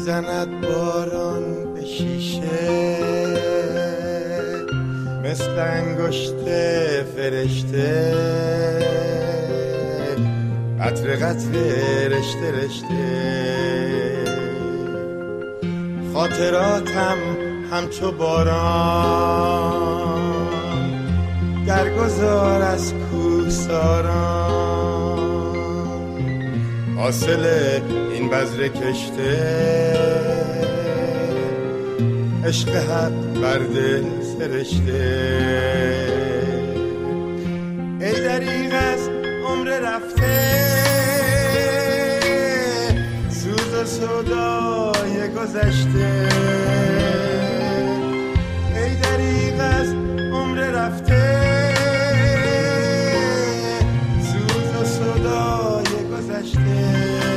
میزند باران به شیشه مثل انگشت فرشته قطره قطره رشته رشته خاطراتم همچو باران درگذار از کوهساران حاصل این بذر کشته عشق حق بر دل سرشته ای دریغ از عمر رفته سوز و سودای گذشته ای دریغ از عمر رفته سوز و سودای گذشته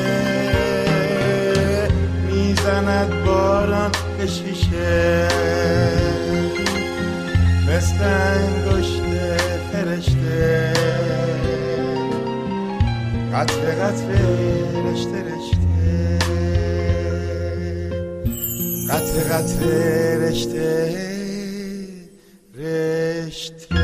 میزند باران به شیشه مثل انگشت فرشته قطره قطره رشته رشته قطره قطره رشته رشته